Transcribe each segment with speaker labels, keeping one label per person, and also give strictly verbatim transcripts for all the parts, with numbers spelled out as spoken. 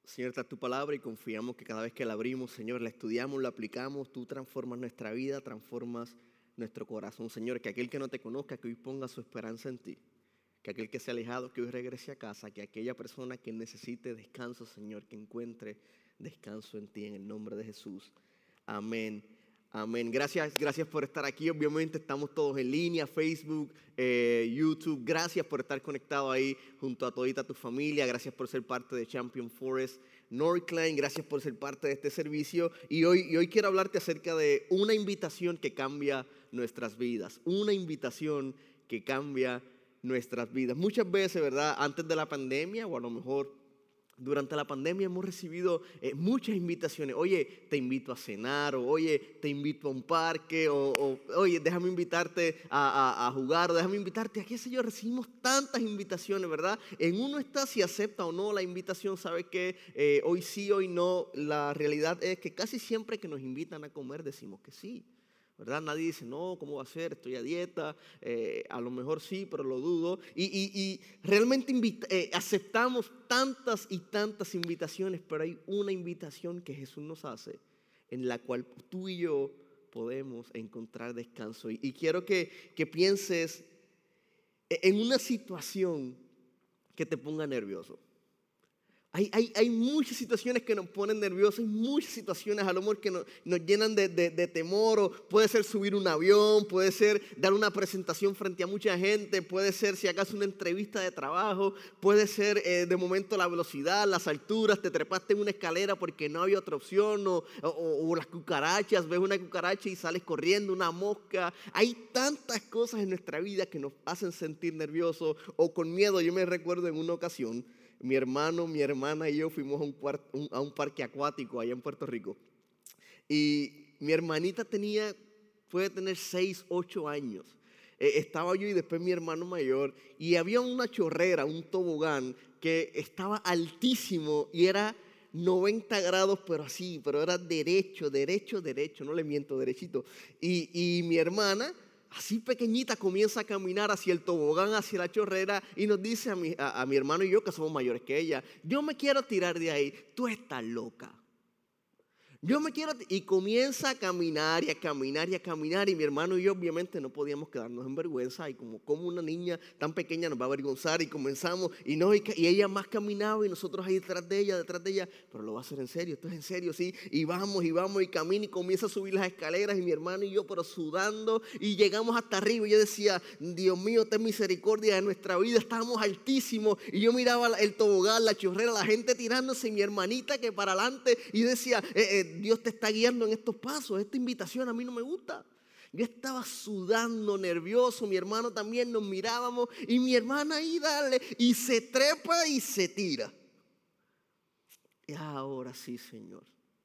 Speaker 1: Señor, está tu palabra y confiamos que cada vez que la abrimos, Señor, la estudiamos, la aplicamos, tú transformas nuestra vida, transformas nuestro corazón. Señor, que aquel que no te conozca, que hoy ponga su esperanza en ti. Que aquel que se ha alejado, que hoy regrese a casa. Que aquella persona que necesite descanso, Señor, que encuentre descanso en ti, en el nombre de Jesús. Amén. Amén. Gracias, gracias por estar aquí. Obviamente estamos todos en línea, Facebook, eh, YouTube. Gracias por estar conectado ahí junto a todita tu familia. Gracias por ser parte de Champion Forest Northline. Gracias por ser parte de este servicio. Y hoy, y hoy quiero hablarte acerca de una invitación que cambia nuestras vidas. Una invitación que cambia nuestras vidas. Muchas veces, ¿verdad? Antes de la pandemia o a lo mejor durante la pandemia hemos recibido eh, muchas invitaciones. Oye, te invito a cenar, o oye, te invito a un parque, o, o oye, déjame invitarte a, a, a jugar, o déjame invitarte a qué sé yo. Recibimos tantas invitaciones, ¿verdad? En uno está si acepta o no la invitación. ¿Sabe qué? Eh, hoy sí, hoy no. La realidad es que casi siempre que nos invitan a comer decimos que sí, ¿verdad? Nadie dice, no, ¿cómo va a ser? Estoy a dieta, eh, a lo mejor sí, pero lo dudo. Y, y, y realmente invita, eh, aceptamos tantas y tantas invitaciones, pero hay una invitación que Jesús nos hace, en la cual tú y yo podemos encontrar descanso. Y, y quiero que, que pienses en una situación que te ponga nervioso. Hay, hay, hay muchas situaciones que nos ponen nerviosos, hay muchas situaciones a lo mejor que nos, nos llenan de, de, de temor, o puede ser subir un avión, puede ser dar una presentación frente a mucha gente, puede ser si acaso una entrevista de trabajo, puede ser eh, de momento la velocidad, las alturas, te trepaste en una escalera porque no había otra opción, o, o, o las cucarachas, ves una cucaracha y sales corriendo, una mosca. Hay tantas cosas en nuestra vida que nos hacen sentir nerviosos o con miedo. Yo me recuerdo en una ocasión, mi hermano, mi hermana y yo fuimos a un, un, a un parque acuático allá en Puerto Rico. Y mi hermanita tenía, puede tener seis, ocho años. Eh, estaba yo y después mi hermano mayor. Y había una chorrera, un tobogán que estaba altísimo y era noventa grados, pero así, pero era derecho, derecho, derecho. No le miento, derechito. Y, y mi hermana, así pequeñita, comienza a caminar hacia el tobogán, hacia la chorrera, y nos dice a mi, a, a mi hermano y yo, que somos mayores que ella, yo me quiero tirar de ahí. Tú estás loca. Yo me quiero, y comienza a caminar y a caminar y a caminar, y mi hermano y yo obviamente no podíamos quedarnos en vergüenza, y como, como una niña tan pequeña nos va a avergonzar, y comenzamos, y no, y, y ella más caminaba, y nosotros ahí detrás de ella, detrás de ella, pero lo va a hacer en serio, esto es en serio, sí, y vamos, y vamos, y camina, y comienza a subir las escaleras, y mi hermano y yo, pero sudando, y llegamos hasta arriba, y yo decía, Dios mío, ten misericordia de nuestra vida, estábamos altísimos, y yo miraba el tobogán, la chorrera, la gente tirándose, y mi hermanita que para adelante, y decía, eh, eh, Dios te está guiando en estos pasos. Esta invitación a mí no me gusta. Yo estaba sudando, nervioso. Mi hermano también, nos mirábamos. Y mi hermana ahí, dale. Y se trepa y se tira. Y ahora sí, Señor.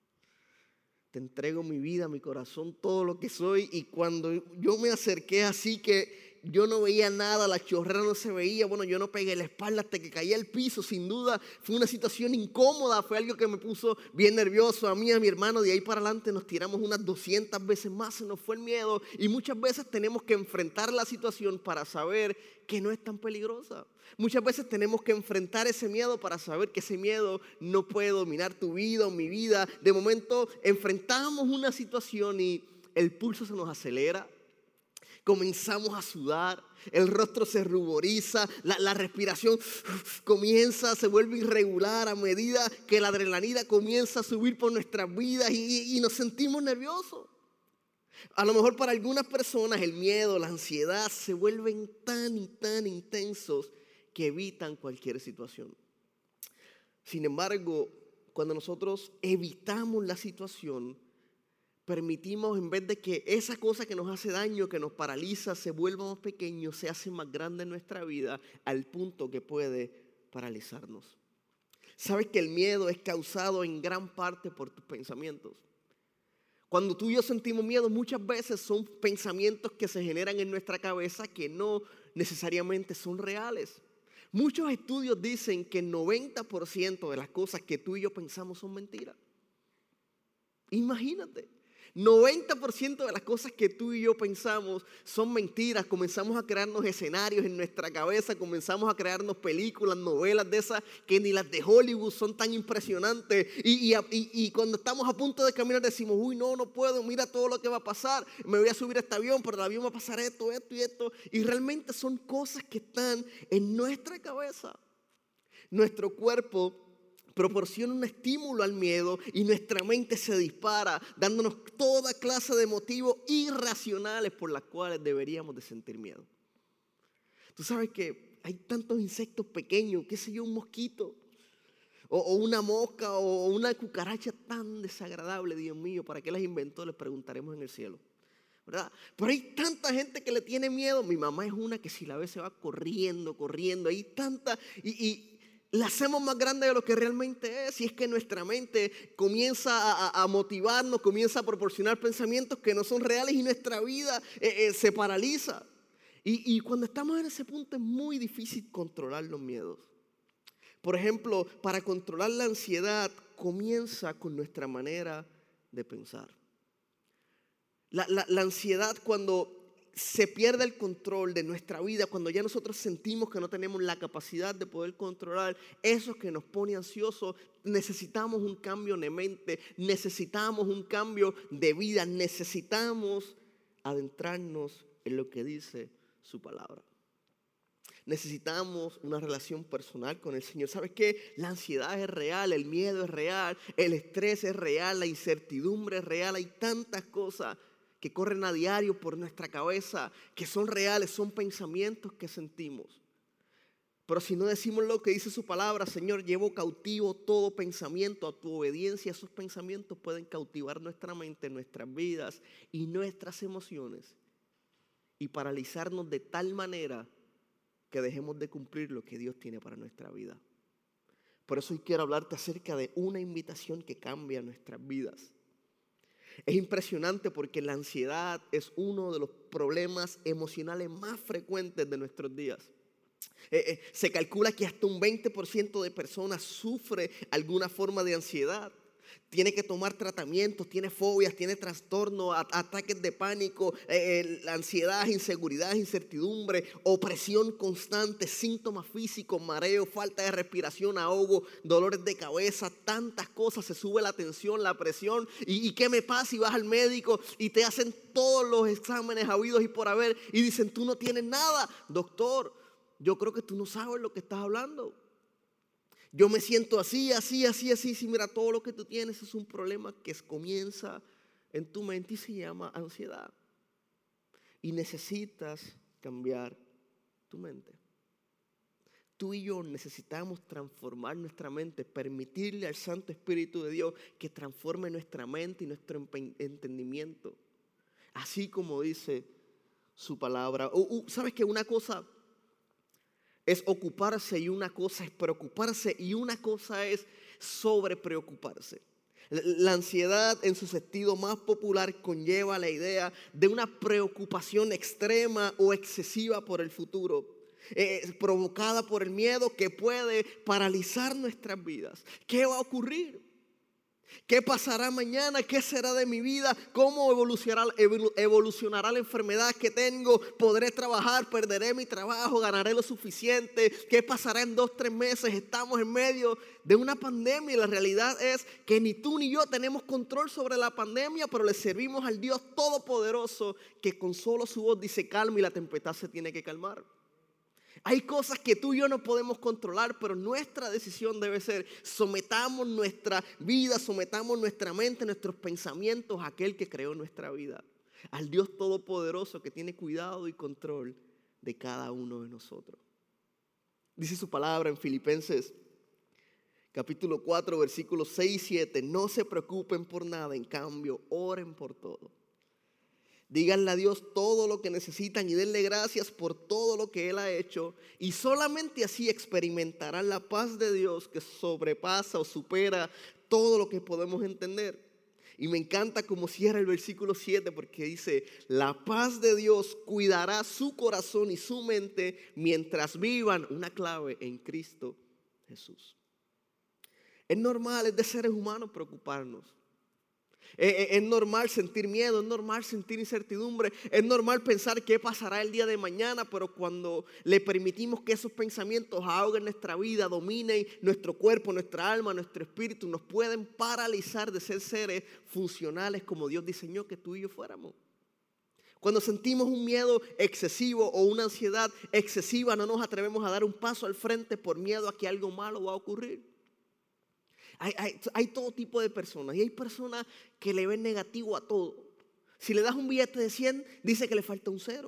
Speaker 1: Te entrego mi vida, mi corazón, todo lo que soy. Y cuando yo me acerqué así que yo no veía nada, la chorrera no se veía. Bueno, yo no pegué la espalda hasta que caí al piso. Sin duda fue una situación incómoda. Fue algo que me puso bien nervioso a mí y a mi hermano. De ahí para adelante nos tiramos unas doscientas veces más. Se nos fue el miedo. Y muchas veces tenemos que enfrentar la situación para saber que no es tan peligrosa. Muchas veces tenemos que enfrentar ese miedo para saber que ese miedo no puede dominar tu vida o mi vida. De momento enfrentamos una situación y el pulso se nos acelera. Comenzamos a sudar, el rostro se ruboriza, la, la respiración comienza, se vuelve irregular a medida que la adrenalina comienza a subir por nuestras vidas y, y nos sentimos nerviosos. A lo mejor para algunas personas el miedo, la ansiedad se vuelven tan y tan intensos que evitan cualquier situación. Sin embargo, cuando nosotros evitamos la situación, permitimos, en vez de que esa cosa que nos hace daño, que nos paraliza, se vuelva más pequeño, se hace más grande en nuestra vida al punto que puede paralizarnos. ¿Sabes que el miedo es causado en gran parte por tus pensamientos? Cuando tú y yo sentimos miedo, muchas veces son pensamientos que se generan en nuestra cabeza que no necesariamente son reales. Muchos estudios dicen que el noventa por ciento de las cosas que tú y yo pensamos son mentiras. Imagínate. noventa por ciento de las cosas que tú y yo pensamos son mentiras. Comenzamos a crearnos escenarios en nuestra cabeza, comenzamos a crearnos películas, novelas de esas que ni las de Hollywood son tan impresionantes. Y, y, y, y cuando estamos a punto de caminar decimos, uy, no, no puedo, mira todo lo que va a pasar. Me voy a subir a este avión, pero el avión va a pasar esto, esto y esto. Y realmente son cosas que están en nuestra cabeza. Nuestro cuerpo proporciona un estímulo al miedo y nuestra mente se dispara, dándonos toda clase de motivos irracionales por las cuales deberíamos de sentir miedo. Tú sabes que hay tantos insectos pequeños, qué sé yo, un mosquito, o, o una mosca, o una cucaracha tan desagradable, Dios mío, ¿para qué las inventó? Les preguntaremos en el cielo, ¿verdad? Pero hay tanta gente que le tiene miedo. Mi mamá es una que si la ve se va corriendo, corriendo. Hay tanta, y... y la hacemos más grande de lo que realmente es. Y es que nuestra mente comienza a, a motivarnos, comienza a proporcionar pensamientos que no son reales y nuestra vida eh, eh, se paraliza. Y, y cuando estamos en ese punto es muy difícil controlar los miedos. Por ejemplo, para controlar la ansiedad comienza con nuestra manera de pensar. La, la, la ansiedad, cuando se pierde el control de nuestra vida, cuando ya nosotros sentimos que no tenemos la capacidad de poder controlar eso que nos pone ansiosos, necesitamos un cambio de mente, necesitamos un cambio de vida, necesitamos adentrarnos en lo que dice su palabra. Necesitamos una relación personal con el Señor. ¿Sabes qué? La ansiedad es real, el miedo es real, el estrés es real, la incertidumbre es real. Hay tantas cosas que corren a diario por nuestra cabeza, que son reales, son pensamientos que sentimos. Pero si no decimos lo que dice su palabra, Señor, llevo cautivo todo pensamiento a tu obediencia, esos pensamientos pueden cautivar nuestra mente, nuestras vidas y nuestras emociones y paralizarnos de tal manera que dejemos de cumplir lo que Dios tiene para nuestra vida. Por eso hoy quiero hablarte acerca de una invitación que cambia nuestras vidas. Es impresionante porque la ansiedad es uno de los problemas emocionales más frecuentes de nuestros días. Eh, eh, se calcula que hasta un veinte por ciento de personas sufre alguna forma de ansiedad. Tiene que tomar tratamientos, tiene fobias, tiene trastornos, ataques de pánico, eh, ansiedad, inseguridad, incertidumbre, opresión constante, síntomas físicos, mareo, falta de respiración, ahogo, dolores de cabeza, tantas cosas. Se sube la tensión, la presión. ¿Y, y qué me pasa? Y vas al médico y te hacen todos los exámenes habidos y por haber y dicen, tú no tienes nada. Doctor, yo creo que tú no sabes lo que estás hablando. Yo me siento así, así, así, así. Si mira, todo lo que tú tienes es un problema que comienza en tu mente y se llama ansiedad. Y necesitas cambiar tu mente. Tú y yo necesitamos transformar nuestra mente, permitirle al Santo Espíritu de Dios que transforme nuestra mente y nuestro entendimiento. Así como dice su palabra. Uh, uh, ¿Sabes qué? Una cosa es ocuparse y una cosa es preocuparse y una cosa es sobrepreocuparse. La ansiedad en su sentido más popular conlleva la idea de una preocupación extrema o excesiva por el futuro, eh, provocada por el miedo que puede paralizar nuestras vidas. ¿Qué va a ocurrir? ¿Qué pasará mañana? ¿Qué será de mi vida? ¿Cómo evolucionará, evolucionará la enfermedad que tengo? ¿Podré trabajar? ¿Perderé mi trabajo? ¿Ganaré lo suficiente? ¿Qué pasará en dos, tres meses? Estamos en medio de una pandemia y la realidad es que ni tú ni yo tenemos control sobre la pandemia, pero le servimos al Dios Todopoderoso que con solo su voz dice calma y la tempestad se tiene que calmar. Hay cosas que tú y yo no podemos controlar, pero nuestra decisión debe ser: sometamos nuestra vida, sometamos nuestra mente, nuestros pensamientos a aquel que creó nuestra vida, al Dios Todopoderoso que tiene cuidado y control de cada uno de nosotros. Dice su palabra en Filipenses capítulo cuatro, versículos seis y siete: no se preocupen por nada, en cambio, oren por todo. Díganle a Dios todo lo que necesitan y denle gracias por todo lo que Él ha hecho. Y solamente así experimentarán la paz de Dios que sobrepasa o supera todo lo que podemos entender. Y me encanta cómo cierra el versículo siete porque dice: la paz de Dios cuidará su corazón y su mente mientras vivan, una clave, en Cristo Jesús. Es normal, es de seres humanos preocuparnos. Es, es normal sentir miedo, es normal sentir incertidumbre, es normal pensar qué pasará el día de mañana, pero cuando le permitimos que esos pensamientos ahoguen nuestra vida, dominen nuestro cuerpo, nuestra alma, nuestro espíritu, nos pueden paralizar de ser seres funcionales como Dios diseñó que tú y yo fuéramos. Cuando sentimos un miedo excesivo o una ansiedad excesiva, no nos atrevemos a dar un paso al frente por miedo a que algo malo va a ocurrir. Hay, hay, hay todo tipo de personas y hay personas que le ven negativo a todo. Si le das un billete de cien, dice que le falta un cero.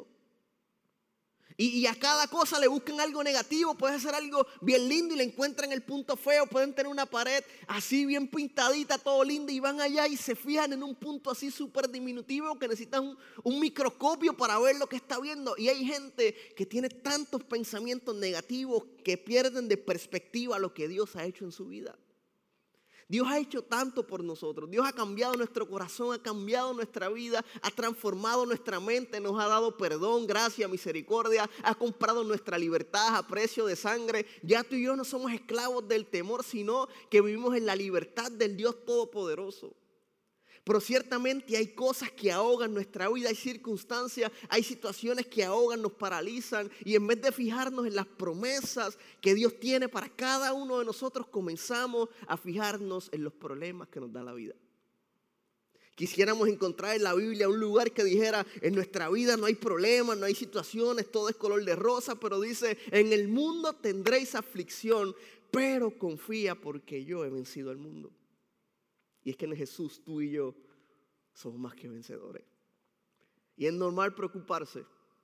Speaker 1: Y, y a cada cosa le buscan algo negativo. Puede ser algo bien lindo y le encuentran el punto feo. Pueden tener una pared así bien pintadita, todo lindo, y van allá y se fijan en un punto así súper diminutivo que necesitan un, un microscopio para ver lo que está viendo. Y hay gente que tiene tantos pensamientos negativos que pierden de perspectiva lo que Dios ha hecho en su vida. Dios ha hecho tanto por nosotros. Dios ha cambiado nuestro corazón, ha cambiado nuestra vida, ha transformado nuestra mente, nos ha dado perdón, gracia, misericordia, ha comprado nuestra libertad a precio de sangre. Ya tú y yo no somos esclavos del temor, sino que vivimos en la libertad del Dios Todopoderoso. Pero ciertamente hay cosas que ahogan nuestra vida, hay circunstancias, hay situaciones que ahogan, nos paralizan. Y en vez de fijarnos en las promesas que Dios tiene para cada uno de nosotros, comenzamos a fijarnos en los problemas que nos da la vida. Quisiéramos encontrar en la Biblia un lugar que dijera, en nuestra vida no hay problemas, no hay situaciones, todo es color de rosa, pero dice, en el mundo tendréis aflicción, pero confía porque yo he vencido al mundo. Y es que en Jesús tú y yo somos más que vencedores. Y es normal preocuparse.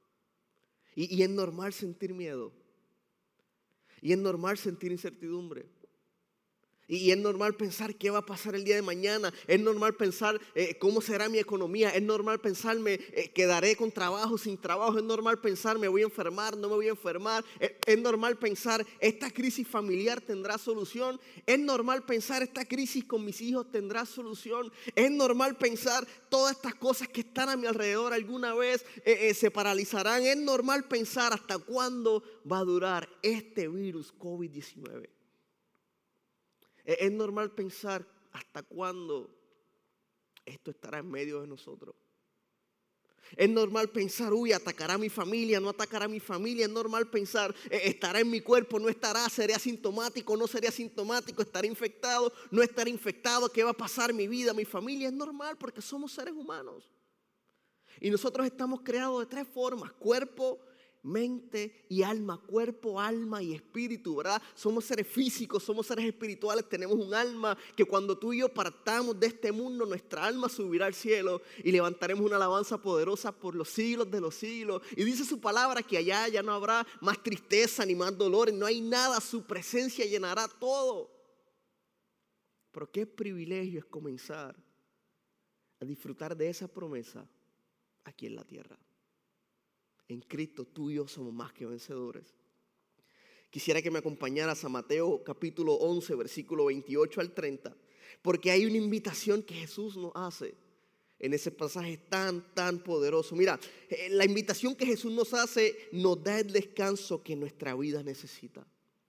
Speaker 1: Y, y es normal sentir miedo. Y es normal sentir incertidumbre. Y, y es normal pensar qué va a pasar el día de mañana. Es normal pensar eh, cómo será mi economía. Es normal pensar me eh, quedaré con trabajo, sin trabajo. Es normal pensar me voy a enfermar, no me voy a enfermar. Es, es normal pensar esta crisis familiar tendrá solución. Es normal pensar esta crisis con mis hijos tendrá solución. Es normal pensar todas estas cosas que están a mi alrededor alguna vez eh, eh, se paralizarán. Es normal pensar hasta cuándo va a durar este virus COVID diecinueve. Es normal pensar hasta cuándo esto estará en medio de nosotros. Es normal pensar, uy, atacará a mi familia, no atacará a mi familia. Es normal pensar, estará en mi cuerpo, no estará, seré asintomático, no seré asintomático, estaré infectado, no estaré infectado, ¿qué va a pasar mi vida, mi familia? Es normal porque somos seres humanos. Y nosotros estamos creados de tres formas: cuerpo, mente y alma, cuerpo, alma y espíritu, ¿verdad? Somos seres físicos, somos seres espirituales, tenemos un alma que cuando tú y yo partamos de este mundo, nuestra alma subirá al cielo y levantaremos una alabanza poderosa por los siglos de los siglos. Y dice su palabra que allá ya no habrá más tristeza ni más dolores, no hay nada, su presencia llenará todo. Pero qué privilegio es comenzar a disfrutar de esa promesa aquí en la tierra. En Cristo tú y yo somos más que vencedores. Quisiera que me acompañaras a Mateo capítulo once, versículo veintiocho al treinta, porque hay una invitación que Jesús nos hace en ese pasaje tan, tan poderoso. Mira, la invitación que Jesús nos hace nos da el descanso que nuestra vida necesita.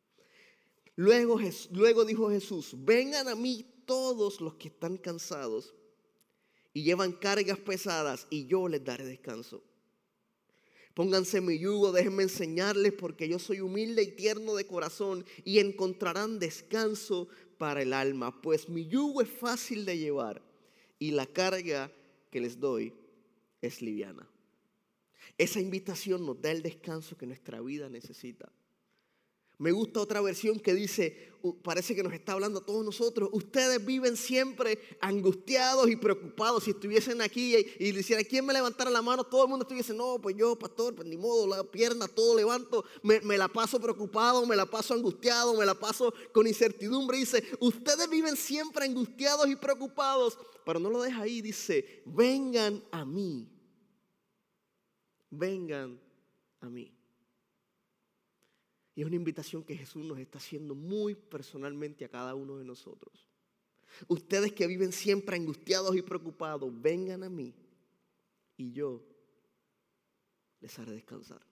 Speaker 1: Luego, luego dijo Jesús, vengan a mí todos los que están cansados y llevan cargas pesadas y yo les daré descanso. Pónganse mi yugo, déjenme enseñarles, porque yo soy humilde y tierno de corazón y encontrarán descanso para el alma, pues mi yugo es fácil de llevar y la carga que les doy es liviana. Esa invitación nos da el descanso que nuestra vida necesita. Me gusta otra versión que dice, parece que nos está hablando a todos nosotros, ustedes viven siempre angustiados y preocupados. Si estuviesen aquí y, y diciera, ¿quién me levantara la mano? Todo el mundo estuviese, no, pues yo, pastor, pues ni modo, la pierna, todo levanto, me, me la paso preocupado, me la paso angustiado, me la paso con incertidumbre. Dice, ustedes viven siempre angustiados y preocupados, pero no lo deja ahí, dice, vengan a mí, vengan a mí. Y es una invitación que Jesús nos está haciendo muy personalmente a cada uno de nosotros. Ustedes que viven siempre angustiados y preocupados, vengan a mí y yo les haré descansar.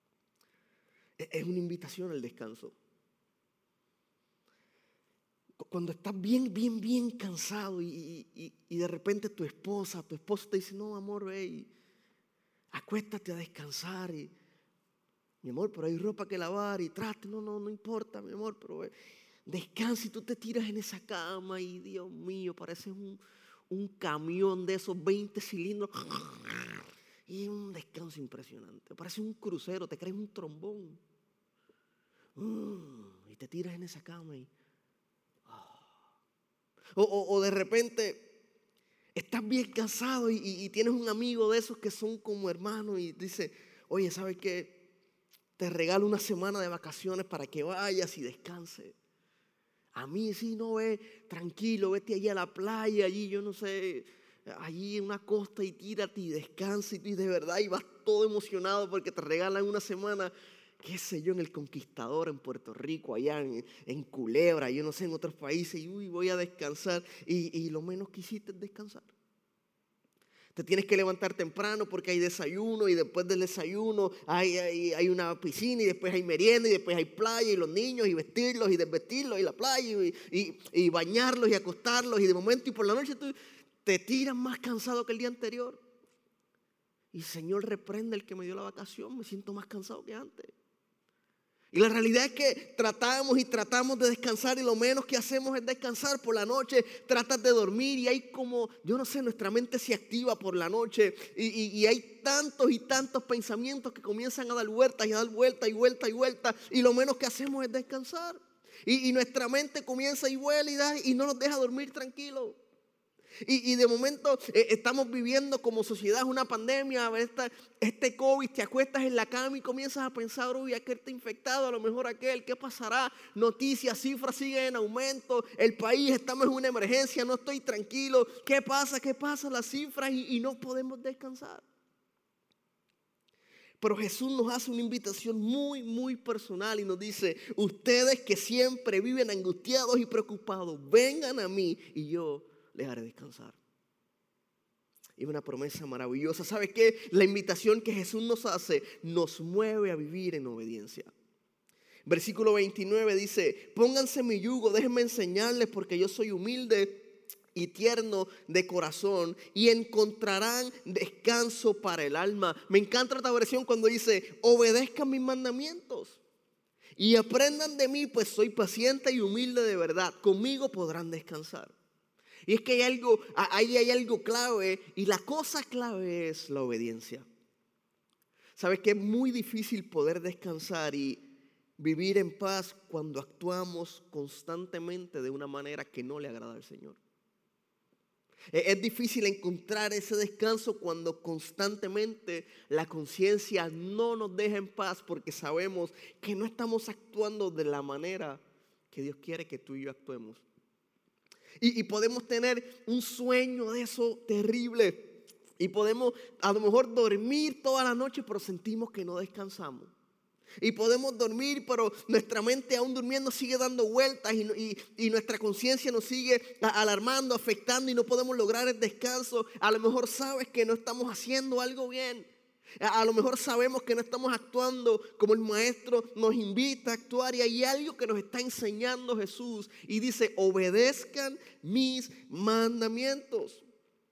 Speaker 1: Es una invitación al descanso. cuando estás bien, bien, bien cansado y, y, y de repente tu esposa, tu esposo te dice, no, amor, ve y acuéstate a descansar. Y, mi amor, pero hay ropa que lavar y trate. No, no, no importa, mi amor, pero ve, descansa y tú te tiras en esa cama y Dios mío, pareces un, un camión de esos veinte cilindros. Y un descanso impresionante. Parece un crucero, te crees un trombón. Mm, y te tiras en esa cama y... O, o, o de repente estás bien cansado y, y, y tienes un amigo de esos que son como hermanos y dice, oye, ¿sabes qué? Te regalo una semana de vacaciones para que vayas y descanses. A mí sí, no, ve, tranquilo, vete allí a la playa, allí yo no sé, allí en una costa y tírate y descansa y de verdad y vas todo emocionado porque te regalan una semana, qué sé yo, en El Conquistador, en Puerto Rico, allá en, en Culebra, yo no sé, en otros países, y uy, voy a descansar y, y lo menos que hiciste es descansar. Te tienes que levantar temprano porque hay desayuno y después del desayuno hay, hay, hay una piscina y después hay merienda y después hay playa y los niños y vestirlos y desvestirlos y la playa y, y, y bañarlos y acostarlos y de momento y por la noche tú te tiras más cansado que el día anterior. Y Señor, reprende el que me dio la vacación, me siento más cansado que antes. Y la realidad es que tratamos y tratamos de descansar y lo menos que hacemos es descansar por la noche. Tratas de dormir y hay como, yo no sé, nuestra mente se activa por la noche y, y, y hay tantos y tantos pensamientos que comienzan a dar vueltas y a dar vueltas y vueltas y vueltas y lo menos que hacemos es descansar. Y, y nuestra mente comienza y vuela y da y no nos deja dormir tranquilo. Y, y de momento eh, estamos viviendo como sociedad una pandemia, esta, este COVID, te acuestas en la cama y comienzas a pensar, uy, aquel está infectado, a lo mejor aquel, ¿qué pasará? Noticias, cifras siguen en aumento, el país, estamos en una emergencia, no estoy tranquilo, ¿qué pasa? ¿Qué pasa? Las cifras y, y no podemos descansar. Pero Jesús nos hace una invitación muy, muy personal y nos dice, ustedes que siempre viven angustiados y preocupados, vengan a mí y yo les haré descansar. Y una promesa maravillosa. ¿Sabe qué? La invitación que Jesús nos hace nos mueve a vivir en obediencia. Versículo veintinueve dice, pónganse mi yugo, déjenme enseñarles porque yo soy humilde y tierno de corazón y encontrarán descanso para el alma. Me encanta esta versión cuando dice, obedezcan mis mandamientos y aprendan de mí, pues soy paciente y humilde de verdad. Conmigo podrán descansar. Y es que hay algo, ahí hay algo clave y la cosa clave es la obediencia. Sabes que es muy difícil poder descansar y vivir en paz cuando actuamos constantemente de una manera que no le agrada al Señor. Es difícil encontrar ese descanso cuando constantemente la conciencia no nos deja en paz porque sabemos que no estamos actuando de la manera que Dios quiere que tú y yo actuemos. Y, y podemos tener un sueño de eso terrible. Y podemos a lo mejor dormir toda la noche, pero sentimos que no descansamos. Y podemos dormir, pero nuestra mente aún durmiendo sigue dando vueltas y, y, y nuestra conciencia nos sigue alarmando, afectando y no podemos lograr el descanso. A lo mejor sabes que no estamos haciendo algo bien. A lo mejor sabemos que no estamos actuando como el maestro nos invita a actuar y hay algo que nos está enseñando Jesús y dice, obedezcan mis mandamientos.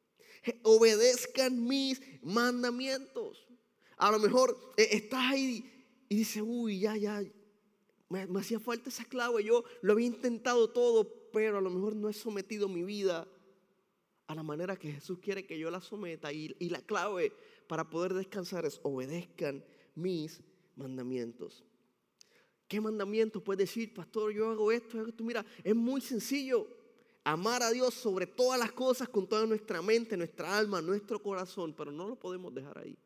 Speaker 1: Obedezcan mis mandamientos. A lo mejor eh, estás ahí y dices, uy, ya, ya, me, me hacía falta esa clave. Yo lo había intentado todo, pero a lo mejor no he sometido mi vida a la manera que Jesús quiere que yo la someta. Y, y la clave para poder descansar es obedezcan mis mandamientos. ¿Qué mandamientos puedes decir, pastor? Yo hago esto, hago esto. Mira, es muy sencillo. Amar a Dios sobre todas las cosas, con toda nuestra mente, nuestra alma, nuestro corazón. Pero no lo podemos dejar ahí.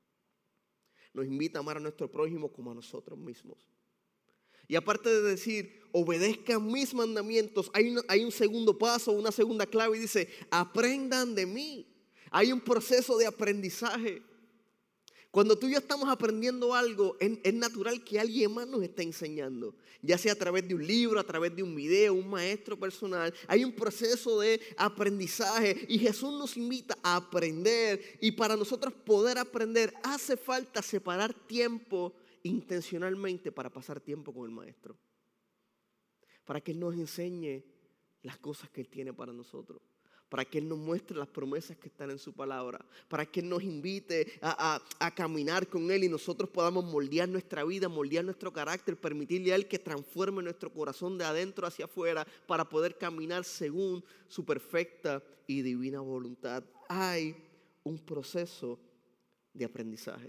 Speaker 1: Nos invita a amar a nuestro prójimo como a nosotros mismos. Y aparte de decir, obedezcan mis mandamientos, hay un, hay un segundo paso, una segunda clave y dice, aprendan de mí. Hay un proceso de aprendizaje. Cuando tú y yo estamos aprendiendo algo, es, es natural que alguien más nos esté enseñando. Ya sea a través de un libro, a través de un video, un maestro personal. Hay un proceso de aprendizaje y Jesús nos invita a aprender. Y para nosotros poder aprender, hace falta separar tiempo intencionalmente para pasar tiempo con el maestro. Para que Él nos enseñe las cosas que Él tiene para nosotros, para que Él nos muestre las promesas que están en su palabra, para que Él nos invite a, a, a caminar con Él y nosotros podamos moldear nuestra vida, moldear nuestro carácter, permitirle a Él que transforme nuestro corazón de adentro hacia afuera para poder caminar según su perfecta y divina voluntad. Hay un proceso de aprendizaje.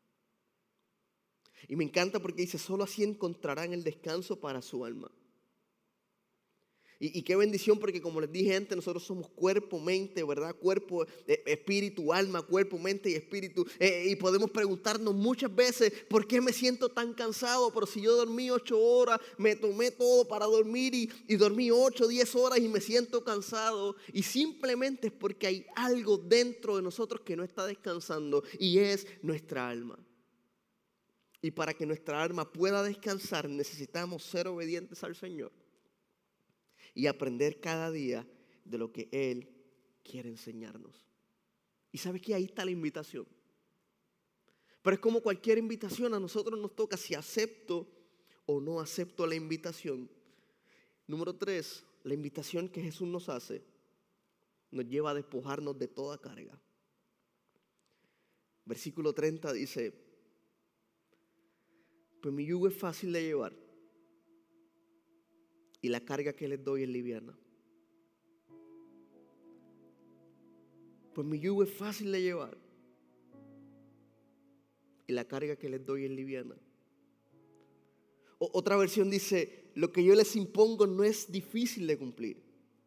Speaker 1: Y me encanta porque dice, solo así encontrarán el descanso para su alma. Y, y qué bendición, porque como les dije antes, nosotros somos cuerpo, mente, ¿verdad? Cuerpo, eh, espíritu, alma, cuerpo, mente y espíritu. Eh, y podemos preguntarnos muchas veces, ¿por qué me siento tan cansado? Pero si yo dormí ocho horas, me tomé todo para dormir y, y dormí ocho, diez horas y me siento cansado. Y simplemente es porque hay algo dentro de nosotros que no está descansando y es nuestra alma. Y para que nuestra alma pueda descansar necesitamos ser obedientes al Señor y aprender cada día de lo que Él quiere enseñarnos. Y ¿sabes qué? Ahí está la invitación. Pero es como cualquier invitación, a nosotros nos toca si acepto o no acepto la invitación. Número tres, la invitación que Jesús nos hace nos lleva a despojarnos de toda carga. Versículo treinta dice, pues mi yugo es fácil de llevar y la carga que les doy es liviana. Pues mi yugo es fácil de llevar y la carga que les doy es liviana. O, otra versión dice, lo que yo les impongo no es difícil de cumplir,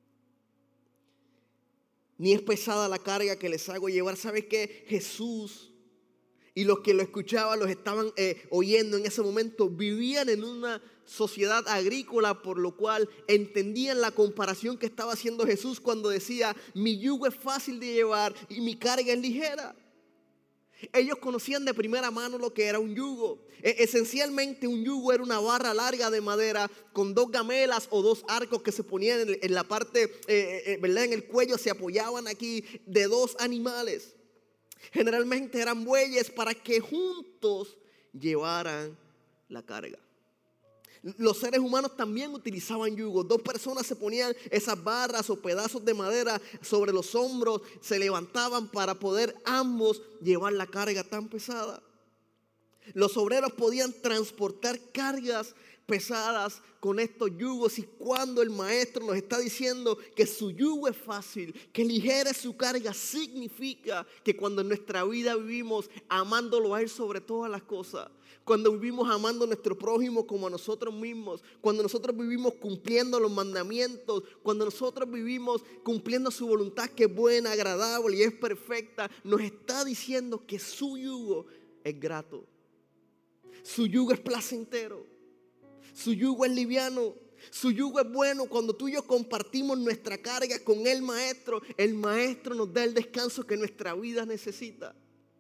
Speaker 1: ni es pesada la carga que les hago llevar. ¿Sabes qué? Jesús y los que lo escuchaban, los estaban eh, oyendo en ese momento, vivían en una sociedad agrícola, por lo cual entendían la comparación que estaba haciendo Jesús cuando decía, mi yugo es fácil de llevar y mi carga es ligera. Ellos conocían de primera mano lo que era un yugo. E- esencialmente un yugo era una barra larga de madera con dos gamelas o dos arcos que se ponían en, en la parte, eh, eh, ¿verdad? En el cuello, se apoyaban aquí de dos animales. Generalmente eran bueyes para que juntos llevaran la carga. Los seres humanos también utilizaban yugos. Dos personas se ponían esas barras o pedazos de madera sobre los hombros, se levantaban para poder ambos llevar la carga tan pesada. Los obreros podían transportar cargas pesadas con estos yugos, y cuando el maestro nos está diciendo que su yugo es fácil, que ligera su carga, significa que cuando en nuestra vida vivimos amándolo a Él sobre todas las cosas, cuando vivimos amando a nuestro prójimo como a nosotros mismos, cuando nosotros vivimos cumpliendo los mandamientos, cuando nosotros vivimos cumpliendo su voluntad que es buena, agradable y es perfecta, nos está diciendo que su yugo es grato, su yugo es placentero, su yugo es liviano, su yugo es bueno. Cuando tú y yo compartimos nuestra carga con el maestro, el maestro nos da el descanso que nuestra vida necesita.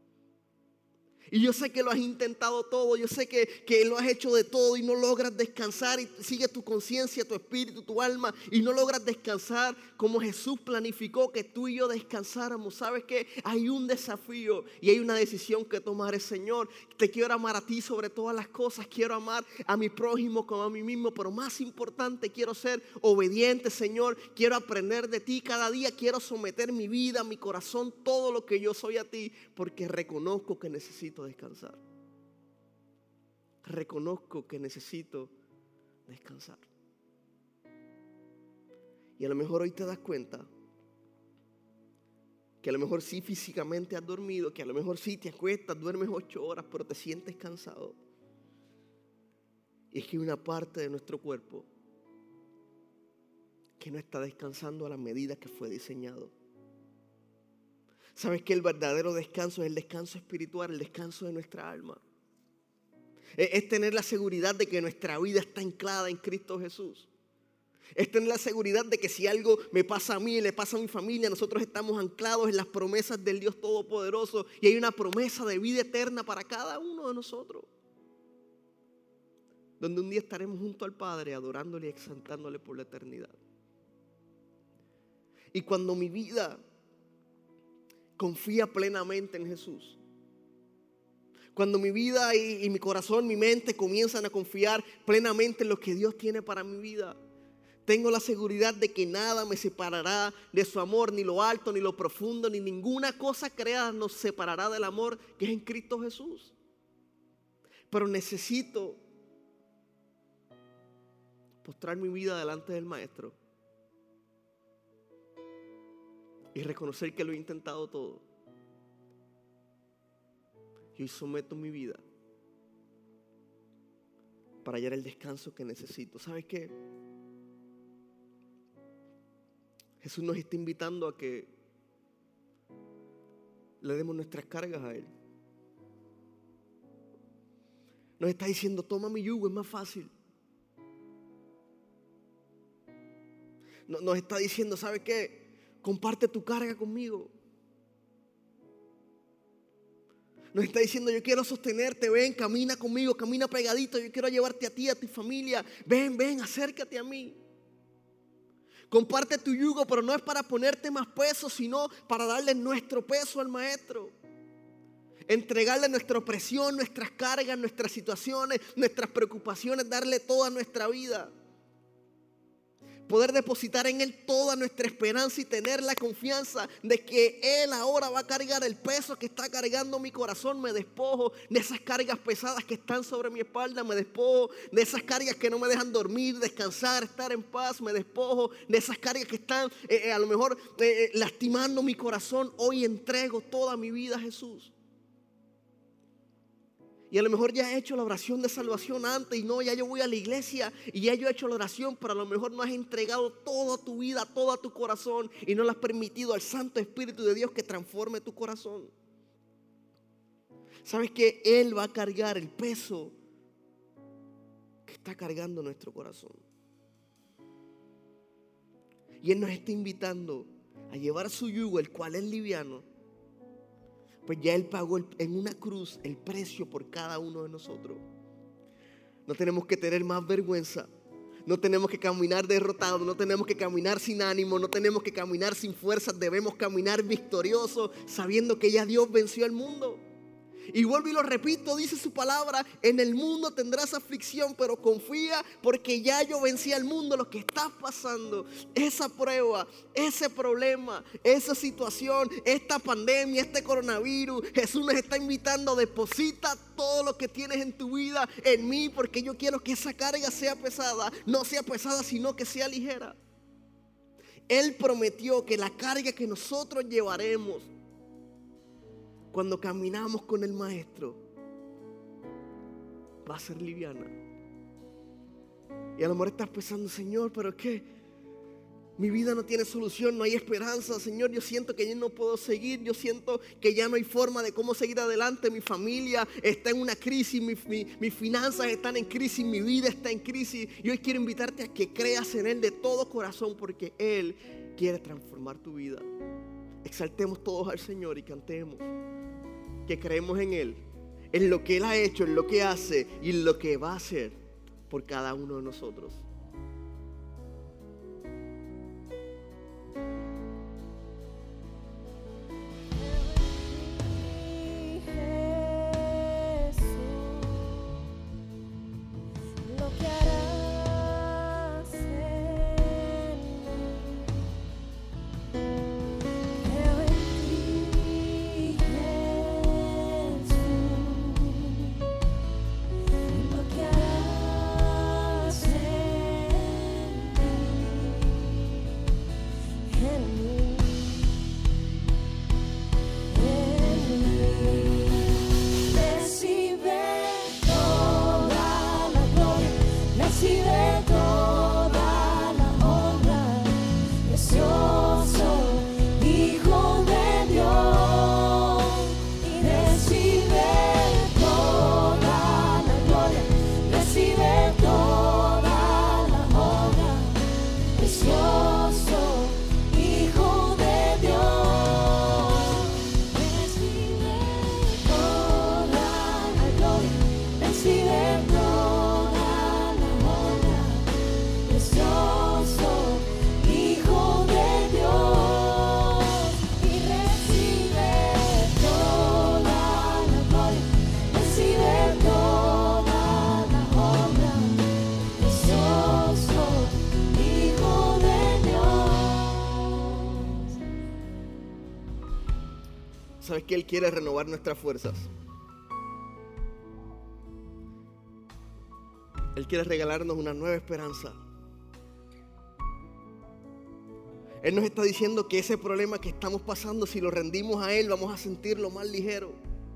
Speaker 1: Y yo sé que lo has intentado todo, yo sé que, que lo has hecho de todo y no logras descansar, y sigue tu conciencia, tu espíritu, tu alma, y no logras descansar como Jesús planificó que tú y yo descansáramos. ¿Sabes qué? Hay un desafío y hay una decisión que tomar. El Señor, te quiero amar a ti sobre todas las cosas, quiero amar a mi prójimo como a mí mismo, pero más importante, quiero ser obediente, Señor, quiero aprender de ti cada día, quiero someter mi vida, mi corazón, todo lo que yo soy a ti, porque reconozco que necesito descansar. Reconozco que necesito descansar. Y a lo mejor hoy te das cuenta que a lo mejor sí físicamente has dormido, que a lo mejor sí te acuestas, duermes ocho horas, pero te sientes cansado. Y es que hay una parte de nuestro cuerpo que no está descansando a la medida que fue diseñado. ¿Sabes que el verdadero descanso es el descanso espiritual, el descanso de nuestra alma? Es tener la seguridad de que nuestra vida está anclada en Cristo Jesús. Es tener la seguridad de que si algo me pasa a mí y le pasa a mi familia, nosotros estamos anclados en las promesas del Dios Todopoderoso, y hay una promesa de vida eterna para cada uno de nosotros, donde un día estaremos junto al Padre adorándole y exaltándole por la eternidad. Y cuando mi vida confía plenamente en Jesús, cuando mi vida y, y mi corazón, mi mente comienzan a confiar plenamente en lo que Dios tiene para mi vida, Tengo la seguridad de que nada me separará de su amor, ni lo alto, ni lo profundo, ni ninguna cosa creada nos separará del amor que es en Cristo Jesús. Pero necesito postrar mi vida delante del Maestro y reconocer que lo he intentado todo. Y hoy someto mi vida para hallar el descanso que necesito. ¿Sabes qué? Jesús nos está invitando a que le demos nuestras cargas a Él. Nos está diciendo, toma mi yugo, es más fácil. Nos está diciendo, ¿sabes qué? Comparte tu carga conmigo. Nos está diciendo, yo quiero sostenerte, ven, camina conmigo, camina pegadito, yo quiero llevarte a ti, a tu familia. Ven, ven, acércate a mí. Comparte tu yugo, pero no es para ponerte más peso, sino para darle nuestro peso al Maestro. Entregarle nuestra opresión, nuestras cargas, nuestras situaciones, nuestras preocupaciones, darle toda nuestra vida. Poder depositar en Él toda nuestra esperanza y tener la confianza de que Él ahora va a cargar el peso que está cargando mi corazón. Me despojo de esas cargas pesadas que están sobre mi espalda. Me despojo de esas cargas que no me dejan dormir, descansar, estar en paz. Me despojo de esas cargas que están eh, a lo mejor eh, lastimando mi corazón. Hoy entrego toda mi vida a Jesús. Y a lo mejor ya he hecho la oración de salvación antes y no, ya yo voy a la iglesia y ya yo he hecho la oración, pero a lo mejor no has entregado toda tu vida, todo tu corazón y no le has permitido al Santo Espíritu de Dios que transforme tu corazón. ¿Sabes que Él va a cargar el peso que está cargando nuestro corazón? Y Él nos está invitando a llevar su yugo, el cual es liviano. Pues ya Él pagó en una cruz el precio por cada uno de nosotros. No tenemos que tener más vergüenza. No tenemos que caminar derrotados. No tenemos que caminar sin ánimo. No tenemos que caminar sin fuerzas. Debemos caminar victoriosos, sabiendo que ya Dios venció al mundo. Y vuelvo y lo repito, dice su palabra, en el mundo tendrás aflicción, pero confía porque ya yo vencí al mundo. Lo que está pasando, esa prueba, ese problema, esa situación, esta pandemia, este coronavirus, Jesús nos está invitando, deposita todo lo que tienes en tu vida en mí, porque yo quiero que esa carga sea pesada, no sea pesada, sino que sea ligera. Él prometió que la carga que nosotros llevaremos cuando caminamos con el Maestro va a ser liviana. Y a lo mejor estás pensando, Señor, pero es que mi vida no tiene solución, no hay esperanza. Señor, yo siento que ya no puedo seguir. Yo siento que ya no hay forma de cómo seguir adelante. Mi familia está en una crisis, mi, mi, mis finanzas están en crisis, mi vida está en crisis. Y hoy quiero invitarte a que creas en Él de todo corazón, porque Él quiere transformar tu vida. Exaltemos todos al Señor y cantemos que creemos en Él, en lo que Él ha hecho, en lo que hace y en lo que va a hacer por cada uno de nosotros.
Speaker 2: Hijo
Speaker 1: ¿Sabes que Él quiere renovar nuestras fuerzas? Él quiere regalarnos una nueva esperanza. Él nos está diciendo que ese problema que estamos pasando, si lo rendimos a Él, vamos a sentirlo más ligero.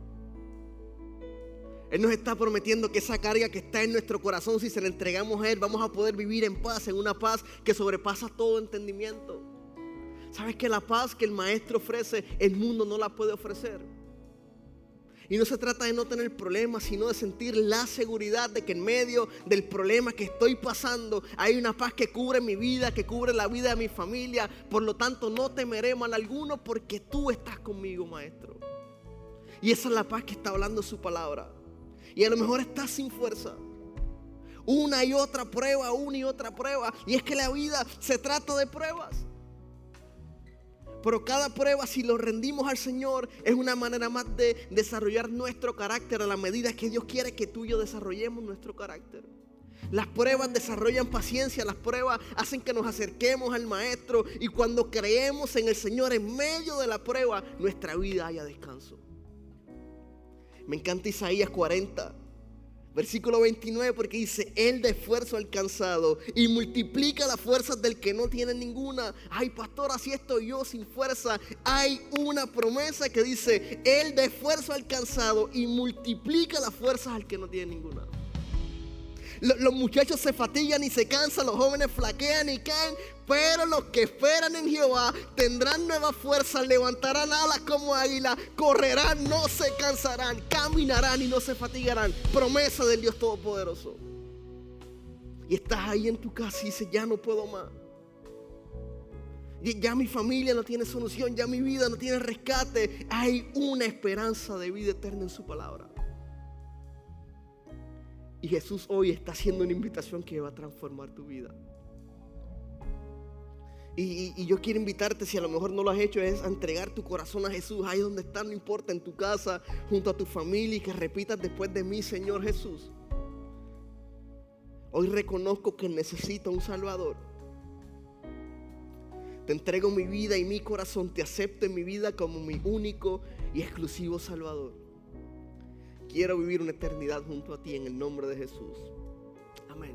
Speaker 1: Él nos está prometiendo que esa carga que está en nuestro corazón, si se la entregamos a Él, vamos a poder vivir en paz, en una paz que sobrepasa todo entendimiento. ¿Sabes que la paz que el Maestro ofrece, el mundo no la puede ofrecer? Y no se trata de no tener problemas, sino de sentir la seguridad de que en medio del problema que estoy pasando hay una paz que cubre mi vida, que cubre la vida de mi familia. Por lo tanto, no temeré mal alguno porque tú estás conmigo, Maestro. Y esa es la paz que está hablando su palabra. Y a lo mejor estás sin fuerza. Una y otra prueba, una y otra prueba. Y es que la vida se trata de pruebas. Pero cada prueba, si lo rendimos al Señor, es una manera más de desarrollar nuestro carácter a la medida que Dios quiere que tú y yo desarrollemos nuestro carácter. Las pruebas desarrollan paciencia, las pruebas hacen que nos acerquemos al Maestro. Y cuando creemos en el Señor en medio de la prueba, nuestra vida haya descanso. Me encanta Isaías cuarenta. Versículo veintinueve, porque dice: Él da esfuerzo al cansado y multiplica las fuerzas del que no tiene ninguna. Ay, pastor, así estoy yo sin fuerza. Hay una promesa que dice: Él da esfuerzo al cansado y multiplica las fuerzas al que no tiene ninguna. Los muchachos se fatigan y se cansan, los jóvenes flaquean y caen, pero los que esperan en Jehová tendrán nuevas fuerzas, levantarán alas como águila, correrán, no se cansarán, caminarán y no se fatigarán. Promesa del Dios Todopoderoso. Y estás ahí en tu casa y dices: ya no puedo más. Ya mi familia no tiene solución, ya mi vida no tiene rescate. Hay una esperanza de vida eterna en su palabra. Y Jesús hoy está haciendo una invitación que va a transformar tu vida. Y, y, y yo quiero invitarte, si a lo mejor no lo has hecho, es a entregar tu corazón a Jesús. Ahí donde estás, no importa, en tu casa, junto a tu familia, y que repitas después de mí: Señor Jesús, hoy reconozco que necesito un Salvador. Te entrego mi vida y mi corazón, te acepto en mi vida como mi único y exclusivo Salvador. Quiero vivir una eternidad junto a ti en el nombre de Jesús. Amén.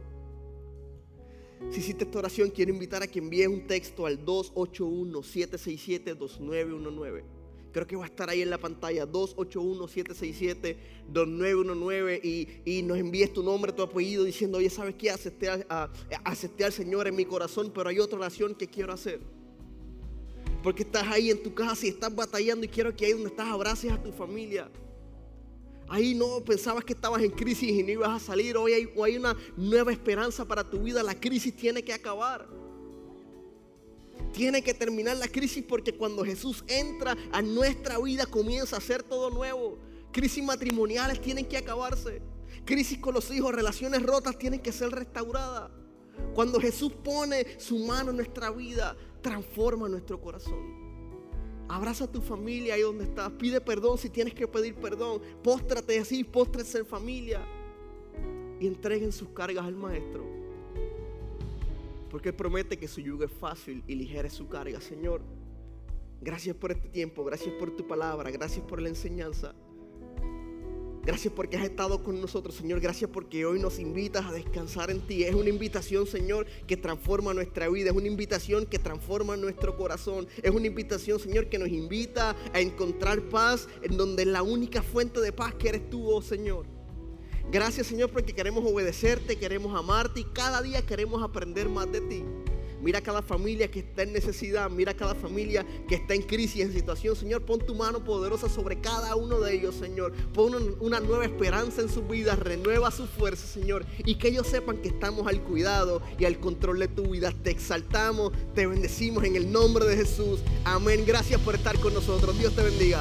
Speaker 1: Si hiciste esta oración, quiero invitar a que envíes un texto al dos ocho uno, siete seis siete, dos nueve uno nueve. Creo que va a estar ahí en la pantalla, dos ocho uno, siete seis siete, dos nueve uno nueve, y, y nos envíes tu nombre, tu apellido, diciendo: oye, ¿sabes qué? Acepté, a, a, acepté al Señor en mi corazón, pero hay otra oración que quiero hacer. Porque estás ahí en tu casa y estás batallando, y quiero que ahí donde estás abraces a tu familia. Ahí no pensabas que estabas en crisis y no ibas a salir. Hoy hay, hoy hay una nueva esperanza para tu vida. La crisis tiene que acabar. Tiene que terminar la crisis, porque cuando Jesús entra a nuestra vida comienza a ser todo nuevo. Crisis matrimoniales tienen que acabarse. Crisis con los hijos, relaciones rotas tienen que ser restauradas. Cuando Jesús pone su mano en nuestra vida, transforma nuestro corazón. Abraza a tu familia ahí donde estás. Pide perdón si tienes que pedir perdón. Póstrate así, póstrense en familia. Y entreguen sus cargas al Maestro. Porque Él promete que su yugo es fácil y ligera es su carga. Señor, gracias por este tiempo. Gracias por tu palabra. Gracias por la enseñanza. Gracias porque has estado con nosotros, Señor. Gracias porque hoy nos invitas a descansar en ti. Es una invitación, Señor, que transforma nuestra vida. Es una invitación que transforma nuestro corazón. Es una invitación, Señor, que nos invita a encontrar paz en donde la única fuente de paz que eres tú, oh Señor. Gracias, Señor, porque queremos obedecerte, queremos amarte y cada día queremos aprender más de ti. Mira a cada familia que está en necesidad. Mira a cada familia que está en crisis, en situación. Señor, pon tu mano poderosa sobre cada uno de ellos, Señor. Pon una nueva esperanza en sus vidas. Renueva su fuerza, Señor. Y que ellos sepan que estamos al cuidado y al control de tu vida. Te exaltamos, te bendecimos en el nombre de Jesús. Amén. Gracias por estar con nosotros. Dios te bendiga.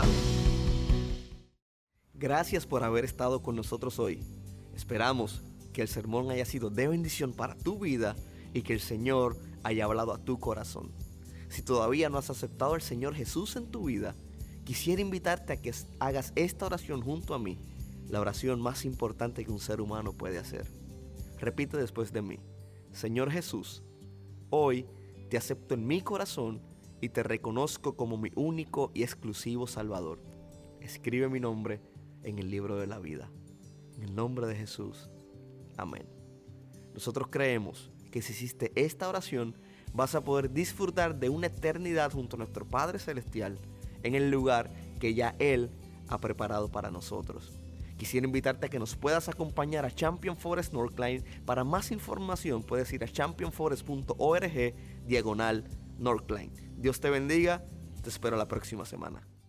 Speaker 1: Gracias por haber estado con nosotros hoy. Esperamos que el sermón haya sido de bendición para tu vida y que el Señor haya hablado a tu corazón. Si todavía no has aceptado al Señor Jesús en tu vida, quisiera invitarte a que hagas esta oración junto a mí, la oración más importante que un ser humano puede hacer. Repite después de mí: Señor Jesús, hoy te acepto en mi corazón y te reconozco como mi único y exclusivo Salvador. Escribe mi nombre en el libro de la vida. En el nombre de Jesús. Amén. Nosotros creemos que si hiciste esta oración, vas a poder disfrutar de una eternidad junto a nuestro Padre Celestial en el lugar que ya Él ha preparado para nosotros. Quisiera invitarte a que nos puedas acompañar a Champion Forest Northline. Para más información puedes ir a champion forest punto org diagonal Northline. Dios te bendiga, te espero la próxima semana.